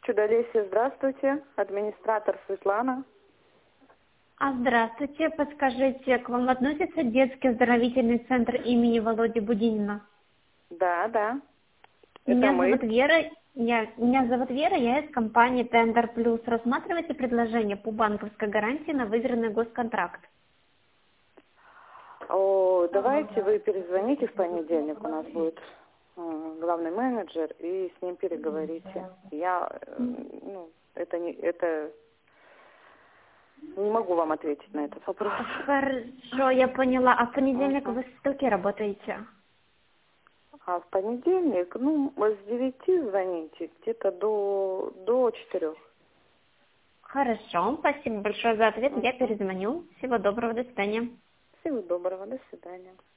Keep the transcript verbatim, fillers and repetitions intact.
Чудолесье, здравствуйте. Администратор Светлана. А здравствуйте, подскажите, к вам относится детский оздоровительный центр имени Володи Будинина? Да, да. Это Меня мы. зовут Вера. Я, меня зовут Вера, я из компании Tender Plus. Рассматриваете предложение по банковской гарантии на выигранный госконтракт? О, давайте вы перезвоните в понедельник. У нас будет э, главный менеджер, и с ним переговорите. Я, э, ну, это не, это не могу вам ответить на этот вопрос. Хорошо, я поняла. А в понедельник Ага. вы с скольки работаете? А в понедельник, ну, с девяти звоните, где-то до, до четырех. Хорошо, спасибо большое за ответ. Я Угу. перезвоню. Всего доброго, до свидания. Всего доброго, до свидания.